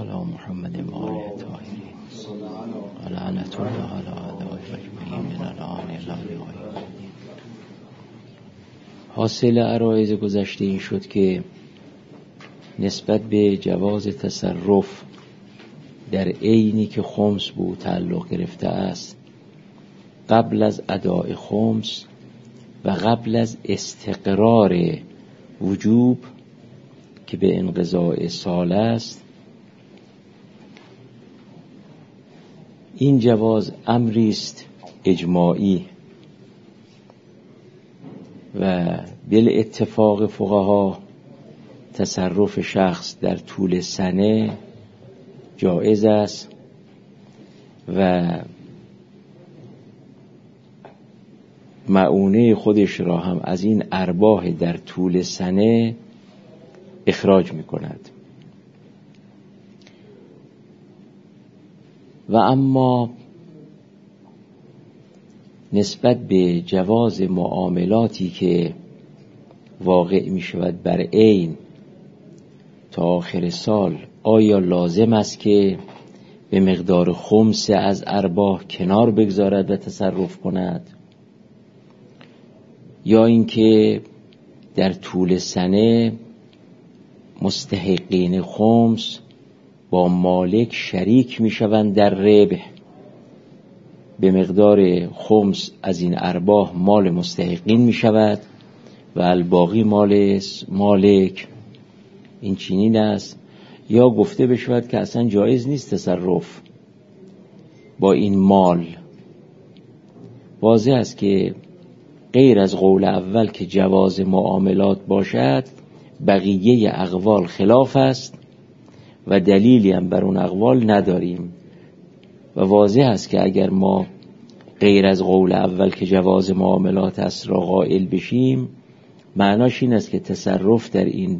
علی محمد و آله الطاهرین و لعنة الله علی اعدائهم اجمعین من الآن الی یوم الدین. حاصل عرایض گذشته این شد که نسبت به جواز تصرف در عینی که خمس به او تعلق گرفته است قبل از اداء خمس و قبل از استقرار وجوب که به انقضاء سال است، این جواز امری است اجماعی و بالاتفاق فقها تصرف شخص در طول سنه جایز است و معونه خودش را هم از این ارباح در طول سنه اخراج می کند. و اما نسبت به جواز معاملاتی که واقع می شود بر عین تا آخر سال، آیا لازم است که به مقدار خمس از ارباح کنار بگذارد و تصرف کند، یا اینکه در طول سنه مستحقین خمس با مالک شریک می شوند در ربح، به مقدار خمس از این ارباح مال مستحقین می شود و الباقی مال مالک. این چنین است. یا گفته بشود که اصلا جایز نیست تصرف با این مال. واضح است که غیر از قول اول که جواز معاملات باشد، بقیه اقوال خلاف است و دلیلی هم بر اون اقوال نداریم و واضح است که اگر ما غیر از قول اول که جواز معاملات است را قائل بشیم، معناش این است که تصرف در این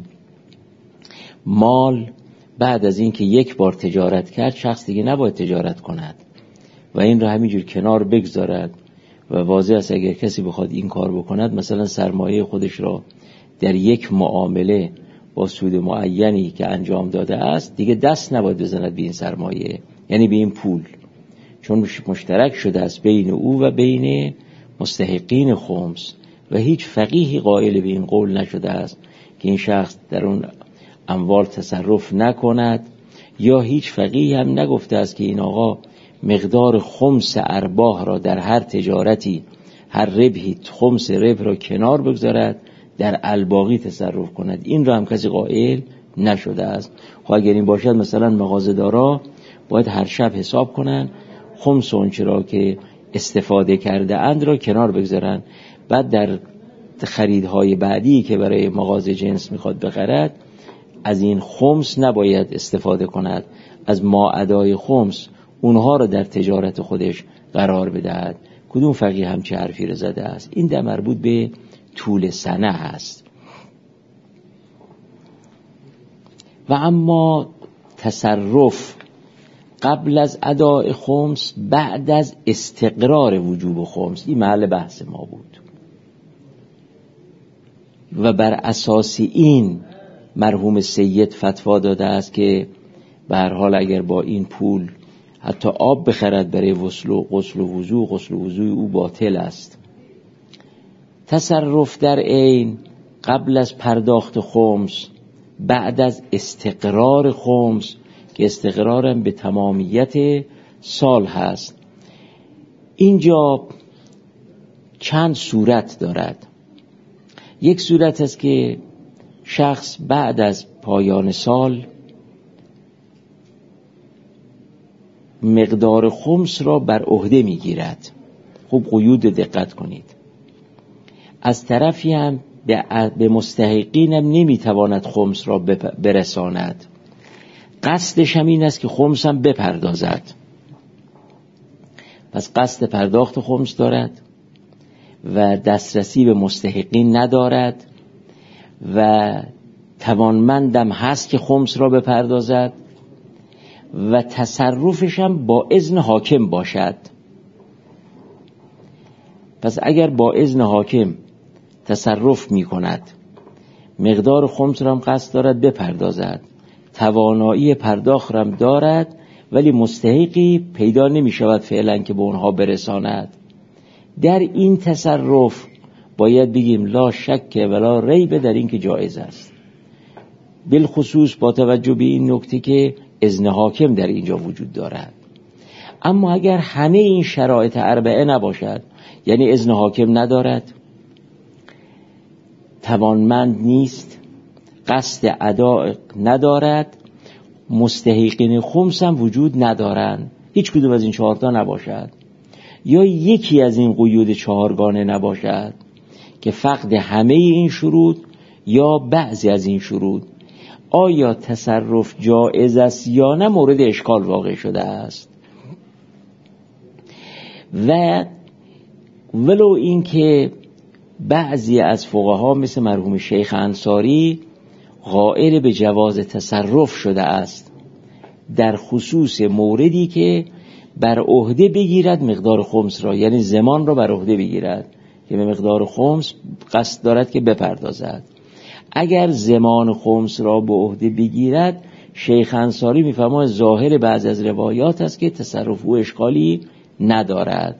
مال بعد از این که یک بار تجارت کرد شخص دیگه نباید تجارت کند و این را همینجور کنار بگذارد. و واضح است اگر کسی بخواد این کار بکند، مثلا سرمایه خودش را در یک معامله با سود معینی که انجام داده است دیگه دست نباید بزند به این سرمایه، یعنی به این پول، چون مشترک شده است بین او و بین مستحقین خمس و هیچ فقیهی قائل به این قول نشده است که این شخص در اون اموال تصرف نکند، یا هیچ فقیهی هم نگفته است که این آقا مقدار خمس ارباح را در هر تجارتی، هر ربحی خمس ربح را کنار بگذارد در الباقی تصرف کند. این را هم کسی قائل نشده است. خب اگر این باشد مثلا مغازه‌دارا باید هر شب حساب کنن خمس اونچه را که استفاده کرده اند را کنار بگذارن، بعد در خریدهای بعدی که برای مغازه جنس میخواد بخرد از این خمس نباید استفاده کند، از ماعدای خمس اونها را در تجارت خودش قرار بدهد. کدوم فقیه همچه حرفی را زده است؟ این در مربوط به طول سنه هست. و اما تصرف قبل از اداء خمس بعد از استقرار وجوب خمس، این محل بحث ما بود و بر اساس این مرحوم سید فتوا داده است که به هر حال اگر با این پول حتی آب بخرد برای غسل و وضوء او باطل است. تصرف در عین قبل از پرداخت خمس بعد از استقرار خمس که استقرارم به تمامیت سال هست، اینجا چند صورت دارد. یک صورت است که شخص بعد از پایان سال مقدار خمس را بر عهده میگیرد. خوب قیود دقت کنید. از طرفی هم به مستحقین هم نمیتواند خمس را برساند. قصدش هم این است که خمس هم بپردازد. پس قصد پرداخت خمس دارد و دسترسی به مستحقین ندارد و توانمندم هست که خمس را بپردازد و تصرفش هم با اذن حاکم باشد. پس اگر با اذن حاکم تصرف می کند، مقدار خمس را هم قصد دارد بپردازد، توانایی پرداخت را دارد ولی مستحقی پیدا نمی شود فعلا که به اونها برساند. در این تصرف باید بگیم لا شک ولا ریب در این که جایز است، بالخصوص با توجه به این نکته که اذن حاکم در اینجا وجود دارد. اما اگر همه این شرایط اربعه نباشد، یعنی اذن حاکم ندارد، توانمند نیست، قصد ادا ندارد، مستحقین خمس هم وجود ندارند، هیچ کدوم از این 4 تا نباشد، یا یکی از این قیود 4گانه نباشد که فقد همه این شروط یا بعضی از این شروط، آیا تصرف جایز است یا نه مورد اشکال واقع شده است. و ولو این که بعضی از فقها مثل مرحوم شیخ انصاری قائل به جواز تصرف شده است در خصوص موردی که بر عهده بگیرد مقدار خمس را، یعنی زمان را بر عهده بگیرد که به مقدار خمس قصد دارد که بپردازد. اگر زمان خمس را به عهده بگیرد، شیخ انصاری میفرماید ظاهر بعض از روایات است که تصرف او اشکالی ندارد.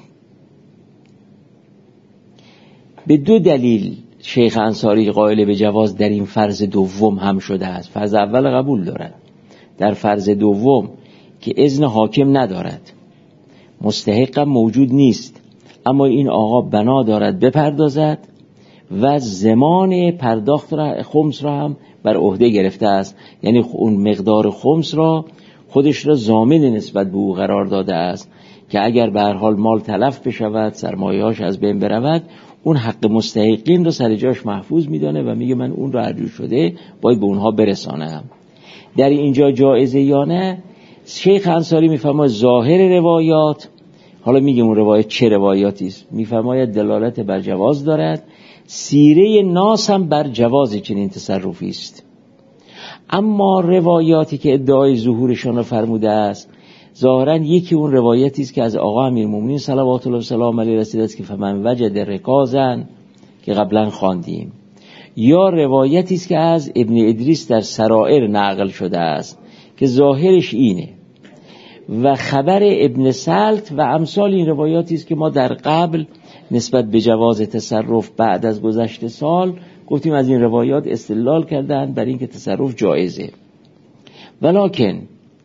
به 2 دلیل شیخ انصاری قائل به جواز در این فرض دوم هم شده است. فرض اول قبول دارد، در فرض دوم که اذن حاکم ندارد، مستحق موجود نیست، اما این آقا بنا دارد بپردازد و زمان پرداخت را خمس را هم بر عهده گرفته است، یعنی اون مقدار خمس را خودش را ضامن نسبت به او قرار داده است که اگر به هر حال مال تلف بشود، سرمایه‌اش از بین برود، اون حق مستحقین رو سر جاش محفوظ میدانه و میگه من اون رو هر جور شده باید به اونها برسانم. در اینجا جایزه یا نه؟ شیخ انصاری میفرماید ظاهر روایات، حالا میگه اون روایت چه روایاتی است، میفرماید دلالت بر جواز دارد، سیره ناس هم بر جواز چنین تصرفی است. اما روایاتی که ادعای ظهورشان را فرموده است، ظاهرا یکی اون روایتی است که از آقا امیرالمومنین صلوات الله و سلام علیه رسیده است که فمن وجد رکازن که قبلا خواندیم، یا روایتی است که از ابن ادریس در سرائر نقل شده است که ظاهرش اینه، و خبر ابن سلط و امثال این روایاتی است که ما در قبل نسبت به جواز تصرف بعد از گذشت سال گفتیم از این روایات استدلال کردند بر این که تصرف جایزه. ولکن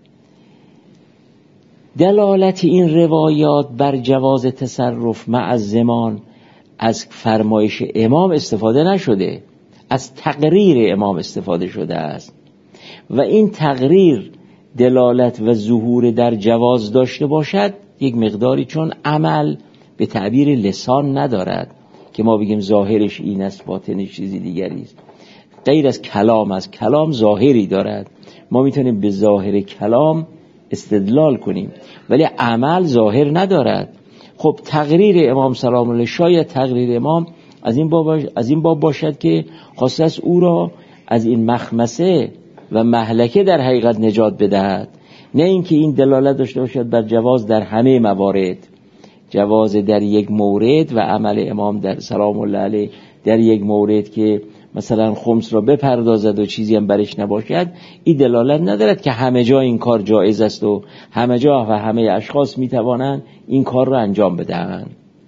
دلالت این روایات بر جواز تصرف مع زمان از فرمایش امام استفاده نشده، از تقریر امام استفاده شده است و این تقریر دلالت و ظهور در جواز داشته باشد یک مقداری، چون عمل به تعبیر لسان ندارد که ما بگیم ظاهرش این است باطنش چیزی دیگری است، غیر از کلام، از کلام ظاهری دارد، ما میتونیم به ظاهر کلام استدلال کنیم ولی عمل ظاهر ندارد. خب تقریر امام سلام الله، شاید تقریر امام از این باب باشد که خواسته است او را از این مخمسه و مهلکه در حقیقت نجات بدهد، نه اینکه این دلالت داشته باشد بر جواز در همه موارد، جواز در یک مورد و عمل امام در سلام الله علیه در یک مورد که مثلا خمس را بپردازد و چیزی هم برش نباشد، این دلالت ندارد که همه جا این کار جایز است و همه جا و همه اشخاص میتوانند این کار را انجام بدهند.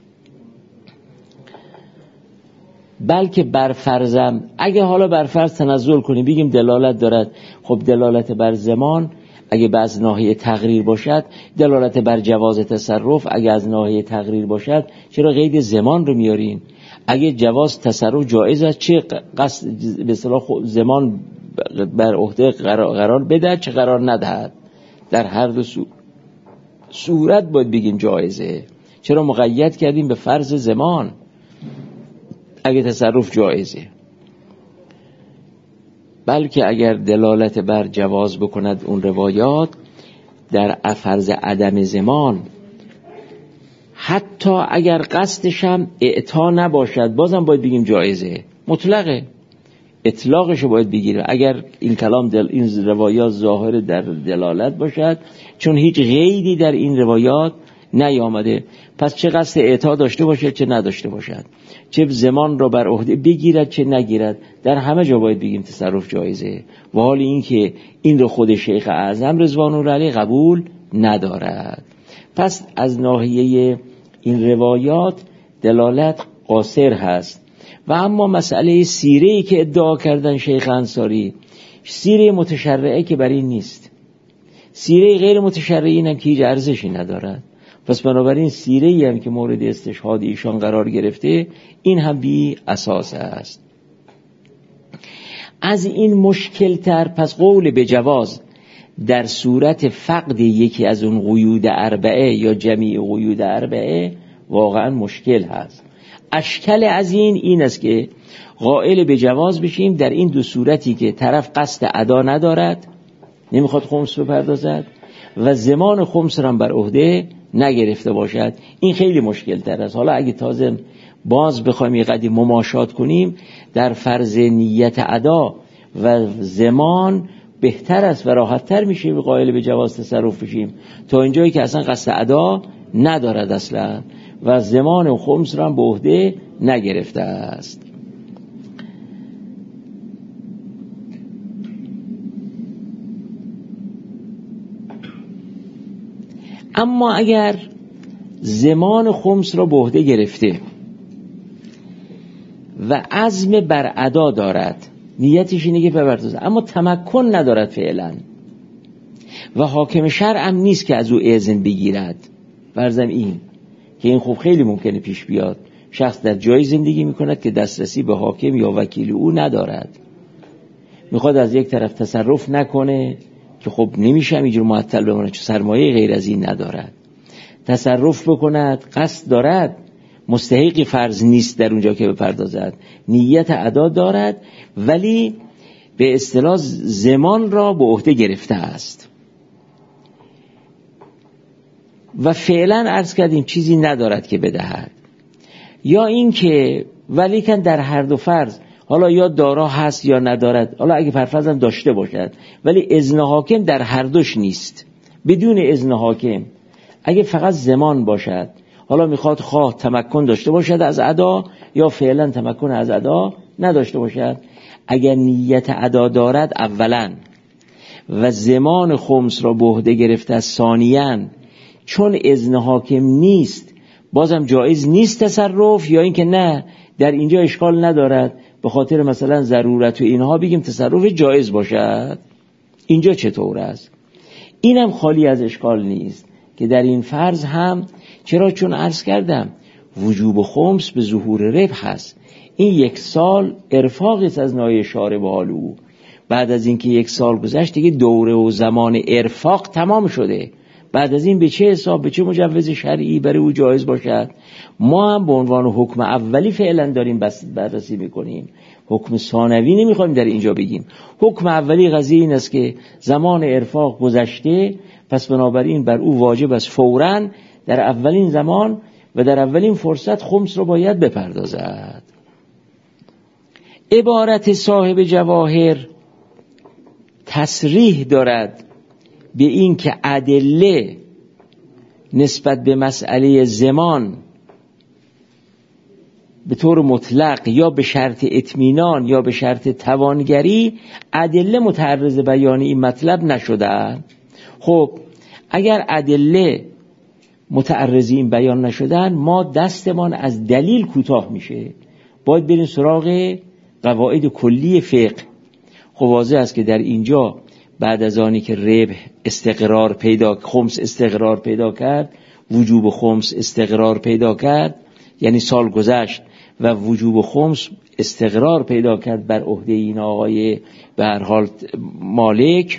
بلکه بر فرضم اگه حالا بر فرض تنزل کنیم بگیم دلالت دارد، خب دلالت بر زمان اگه بعض ناحیه تقریر باشد، دلالت بر جواز تصرف اگه از ناحیه تقریر باشد، چرا قید زمان رو میارین؟ اگه جواز تصرف جایز است، چه قصد به اصطلاح زمان بر عهده قرار بده چه قرار ندهد؟ در هر دو صورت باید بگیم جایزه. چرا مقید کردیم به فرض زمان اگه تصرف جایزه؟ بلکه اگر دلالت بر جواز بکند اون روایات در فرض عدم زمان، حتی اگر قصدش هم اعطا نباشد، بازم باید بگیم جایزه، مطلقه، اطلاقشو باید بگیره اگر این کلام این روایات ظاهر در دلالت باشد، چون هیچ قیدی در این روایات نیامده. پس چه قصد اعطا داشته باشد چه نداشته باشد، چه زمان را بر عهده بگیرد چه نگیرد، در همه جا باید بگیم تصرف جایزه. و حال این که این رو خود شیخ اعظم رضوان الله علیه قبول ندارد. پس از ناحیه این روایات دلالت قاصر هست. و اما مسئله سیره‌ای که ادعا کردن شیخ انصاری، سیره متشرعه که بر این نیست، سیره غیر متشرعه این هم که هیچ ارزشی ندارد. پس بنابراین سیره‌ای هم که مورد استشهاد ایشان قرار گرفته این هم بی اساس است. از این مشکل تر پس قول به جواز در صورت فقد یکی از اون قیود اربعه یا جمیع قیود اربعه واقعا مشکل هست. اشکال از این است که قائل به جواز بشیم در این دو صورتی که طرف قصد ادا ندارد، نمیخواد خمس بپردازد و زمان خمس را بر عهده نگرفته باشد. این خیلی مشکل تر است. حالا اگه تازه باز بخوایم یه قدری مماشات کنیم در فرض نیت ادا و زمان بهتر است و راحت تر میشه به قائل به جواز تصرف بشیم تا اینجایی که اصلا قصد ادا ندارد اصلا و زمان و خمس را به عهده نگرفته است. اما اگر زمان خمس را به عهده گرفته و عزم بر ادا دارد، نیتش اینه که بپردازه، اما تمکن ندارد فعلا و حاکم شرع هم نیست که از او اذن بگیرد، فرضم این که این خوب خیلی ممکنه پیش بیاد، شخص در جایی زندگی میکند که دسترسی به حاکم یا وکیل او ندارد، میخواد از یک طرف تصرف نکنه که خب نمیشه اینجور معطل بمونه چون سرمایه غیر از این ندارد، تصرف بکند قصد دارد، مستحقی فرض نیست در اونجا که بپردازد، نیت ادا دارد ولی به اصطلاح زمان را به عهده گرفته است و فعلا عرض کردیم چیزی ندارد که بدهد، یا این که ولیکن در هر دو فرض حالا یا دارا هست یا ندارد، حالا اگه فرض هم داشته باشد ولی اذن حاکم در هر دوش نیست، بدون اذن حاکم اگه فقط زمان باشد، حالا میخواد خواه تمکن داشته باشد از ادا یا فعلا تمکن از ادا نداشته باشد، اگر نیت ادا دارد اولا و زمان خمس را به عهده گرفته ثانیاً چون اذن حاکم نیست بازم جایز نیست تصرف، یا اینکه نه در اینجا اشکال ندارد به خاطر مثلا ضرورت و اینها بگیم تصرف جایز باشد، اینجا چطور است؟ اینم خالی از اشکال نیست که در این فرض هم چرا؟ چون عرض کردم وجوب خمس به ظهور ربح هست، این 1 سال ارفاقی است از ناحیه شارع به حال او، بعد از اینکه 1 سال گذشت دیگه دوره و زمان ارفاق تمام شده، بعد از این به چه حساب به چه مجوز شرعی برای او جایز باشد؟ ما هم به عنوان حکم اولی فعلا داریم بررسی میکنیم، حکم ثانوی نمیخوایم در اینجا بگیم. حکم اولی قضیه این است که زمان ارفاق گذشته، پس بنابراین بر او واجب است فوراً در اولین زمان و در اولین فرصت خمس رو باید بپردازد. عبارت صاحب جواهر تصریح دارد به این که ادله نسبت به مسئله زمان به طور مطلق یا به شرط اطمینان یا به شرط توانگری ادله متعرض بیان این مطلب نشدن. خب اگر ادله متعرض این بیان نشدن ما دستمان از دلیل کوتاه میشه، باید بریم سراغ قواعد کلی فقه. خب واضح است که در اینجا بعد از آنی که ربح استقرار پیدا، خمس استقرار پیدا کرد، وجوب خمس استقرار پیدا کرد، یعنی سال گذشت و وجوب خمس استقرار پیدا کرد بر عهده این آقای به هر حال مالک،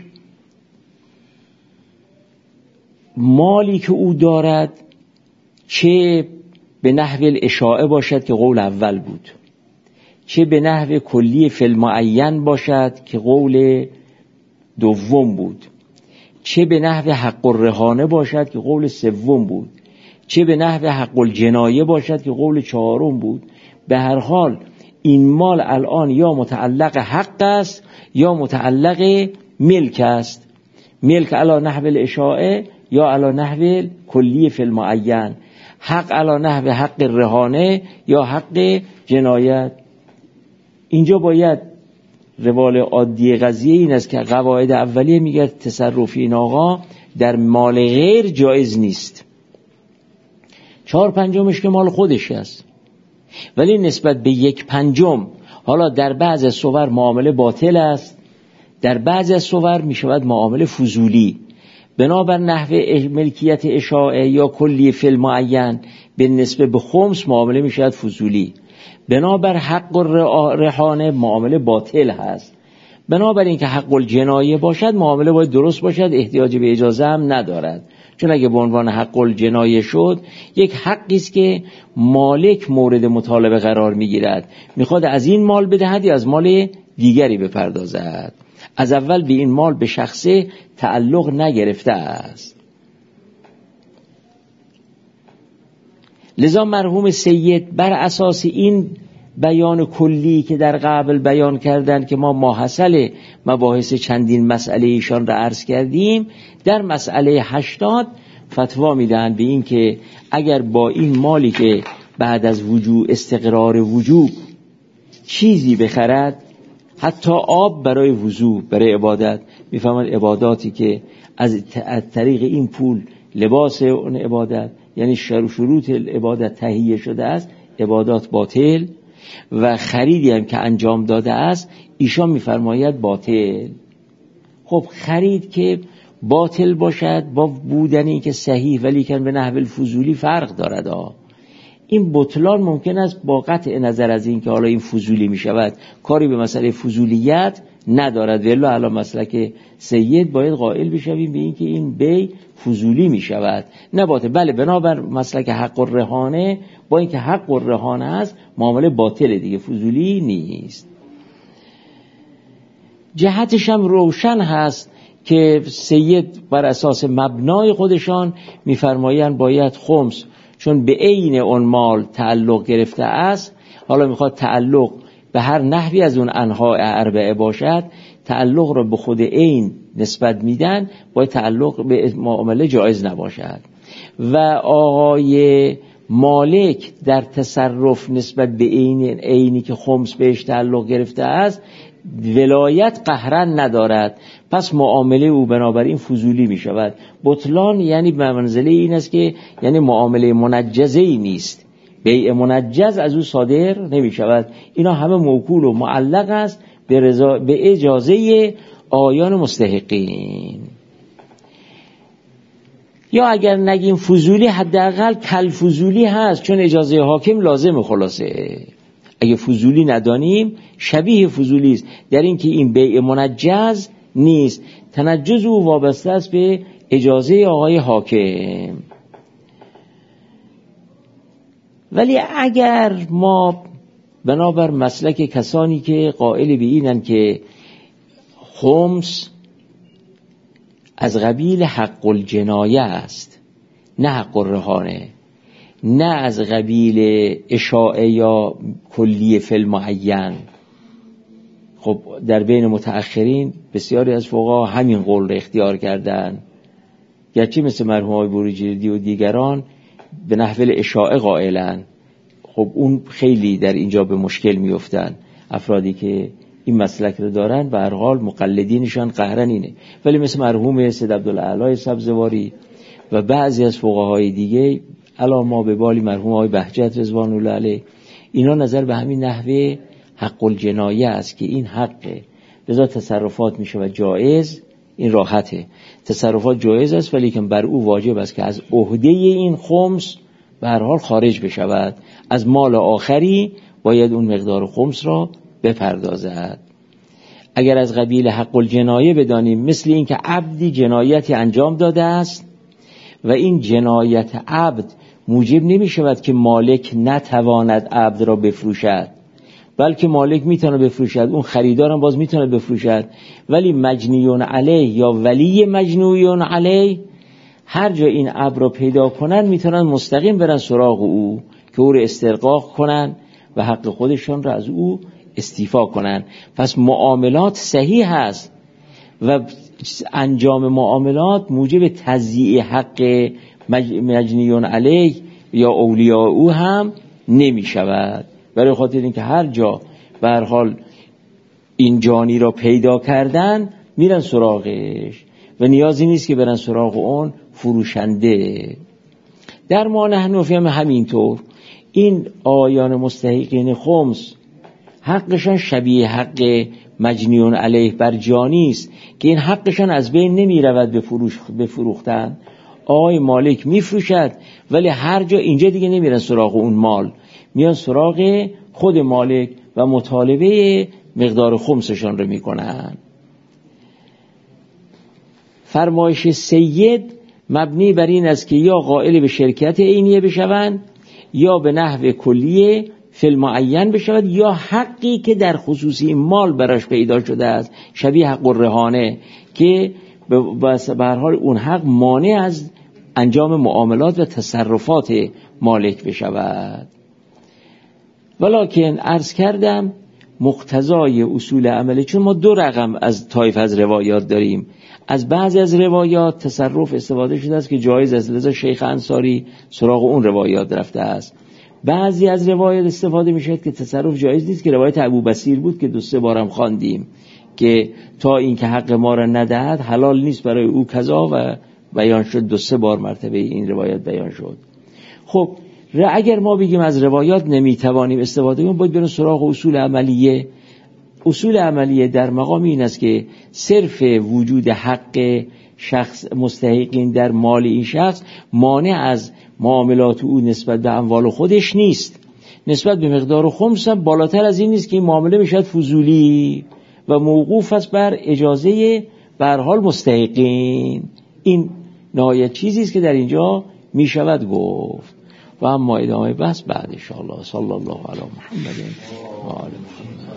مالی که او دارد چه به نحو الاشاعه باشد که قول اول بود، چه به نحو کلی فی المعین باشد که قول دوم بود، چه به نحو حق الرهانه باشد که قول سوم بود، چه به نحو حق الجنایه باشد که قول چهارم بود، به هر حال این مال الان یا متعلق حق است یا متعلق ملک است، ملک علی نحو الاشاعه یا علی نحو کلی فی المعین، حق علی نحو حق رهانه یا حق جنایت. اینجا باید روال عادی قضیه این است که قواعد اولیه میگه تصرف این آقا در مال غیر جایز نیست. 4/5 که مال خودش است، ولی نسبت به 1/5 حالا در بعض از صور معامله باطل است، در بعض از صور می شود معامله فضولی. بنابر نحو ملکیت اشاعه یا کلی فی المعین به نسبت به خمس معامله می شود فضولی. بنابر حق رهانه معامله باطل هست. بنابر اینکه حق الجنایه باشد معامله باید درست باشد، احتیاج به اجازه هم ندارد. چون اگه به عنوان حق الجنایه شد، یک حقی است که مالک مورد مطالبه قرار میگیرد، میخواد از این مال بدهد یا از مال دیگری بپردازد. از اول به این مال به شخصه تعلق نگرفته است. لذا مرحوم سید بر اساس این بیان کلی که در قبل بیان کردن که ما ماحصل مباحث چندین مسئله ایشان را عرض کردیم، در مسئله 80 فتوا میدن به این که اگر با این مالی که بعد از وجوب استقرار وجوب چیزی بخرد، حتی آب برای وضو، برای عبادت، میفهمن عباداتی که از طریق این پول لباس اون عبادت، یعنی شروط عبادت تهیه شده است، عبادات باطل، و خریدی هم که انجام داده است ایشان میفرماید باطل. خب خرید که باطل باشد با بودنی که صحیح ولی که به نحو الفضولی فرق دارد. این بطلان ممکن است با قطع نظر از این که حالا این فضولی می شود کاری به مسئله فضولیت ندارد، ولی علی مسلک سید باید قائل بشویم به این که این بی فضولی می شود نه باطل. بله بنابر مسلک حق الرهانه، با این که حق الرهانه است معامله باطل دیگه، فضولی نیست. جهتش هم روشن هست که سید بر اساس مبنای خودشان میفرمایند باید خمس، چون به عین اون مال تعلق گرفته است، حالا میخواد تعلق به هر نحوی از اون انواع اربعه باشد، تعلق رو به خود عین نسبت میدن، باید تعلق به معامله جایز نباشد. و آقای مالک در تصرف نسبت به عینی که خمس بهش تعلق گرفته است ولایت قهرن ندارد، پس معامله او بنابراین فضولی می شود. بطلان یعنی به منزله این است که یعنی معامله منجزه ای نیست، بیع منجز از او صادر نمی شود. اینا همه موکول و معلق است به اجازه آیان مستحقین. یا اگر نگیم فضولی، حداقل کل فضولی هست، چون اجازه حاکم لازم خلاصه. اگه فضولی ندانیم شبیه فضولی است، در این که این بیع منجز نیست، تنجز او وابسته است به اجازه آقای حاکم. ولی اگر ما بنابر مسلک کسانی که قائل به اینن که خمس از قبیل حق الجنایه است نه حق الرهانه، نه از قبیل اشاعه یا کلی فی المعین، خب در بین متأخرین بسیاری از فقها همین قول را اختیار کردن، گرچه مثل مرحوم آقای بروجردی و دیگران به نحو اشاعه قائلن. خب اون خیلی در اینجا به مشکل میافتن افرادی که این مسلک رو دارن، به هر حال مقلدینشان قهرن اینه. ولی مثل مرحوم سید عبدالعلی سبزواری و بعضی از فقهای دیگه علا ما به بالی مرحوم آقای بهجت رضوان الله علیه، اینا نظر به همین نحوه حق الجنایه است که این حقه، لذا تصرفات میشه و جایز، این راحته، تصرفات جایز است، ولی که بر او واجب است که از عهده این خمس به هر حال خارج بشود، از مال آخری باید اون مقدار خمس را بپردازد. اگر از قبیل حق الجنایه بدانیم، مثل این که عبدی جنایتی انجام داده است و این جنایت عبد موجب نمی شود که مالک نتواند عبد را بفروشد، بلکه مالک میتونه بفروشد، اون خریدارم باز میتونه بفروشد، ولی مجنیون علیه یا ولی مجنیون علیه هر جا این عبد را پیدا کنن میتونن مستقیم برن سراغ او که او را استرقاق کنن و حق خودشان را از او استیفا کنن. پس معاملات صحیح هست و انجام معاملات موجب تضییع حق مجنیون علیه یا اولیاء او هم نمی شود. برای خاطر اینکه هر جا به هر حال این جانی را پیدا کردن میرن سراغش و نیازی نیست که برن سراغ اون فروشنده. در ما نحن فهم همینطور این آیان مستحقین خمس حقشان شبیه حق مجنیون علیه بر جانی است که این حقشان از بین نمی رود به فروختن. آقای مالک می فروشد ولی هر جا اینجا دیگه نمیرن سراغ اون مال، میان سراغ خود مالک و مطالبه مقدار خمسشان رو می کنن. فرمایش سید مبنی بر این است که یا قائل به شرکت عینیه بشوند یا به نحو کلیه فی المعین بشود یا حقی که در خصوصی مال براش پیدا شده است شبیه حق الرهانه که به هر حال اون حق مانع از انجام معاملات و تصرفات مالک بشود. ولکن عرض کردم مقتضای اصول عمله، چون ما دو رقم از طایف از روایات داریم، از بعضی از روایات تصرف استفاده شده است که جایز است، لذا شیخ انصاری سراغ اون روایات رفته است. بعضی از روایات استفاده می شود که تصرف جایز نیست، که روایت ابوبصیر بود که 2-3 بارم خواندیم که تا این که حق ما را ندهد حلال نیست برای او کذا و بیان شد، 2-3 بار مرتبه این روایت بیان شد. خب اگر ما بگیم از روایات نمیتوانیم استفاده کنیم، باید بریم سراغ اصول عملیه. اصول عملیه در مقام این است که صرف وجود حق شخص مستحقین در مال این شخص مانع از معاملات او نسبت به اموال خودش نیست. نسبت به مقدار خمس هم بالاتر از این نیست که این معامله بشود فضولی و موقوف است بر اجازه به هر حال مستحقین. این نهایت چیزی است که در اینجا می شود گفت. و اما ادامه بحث بعد ان شاء الله. صلی الله علی محمد و آل محمد.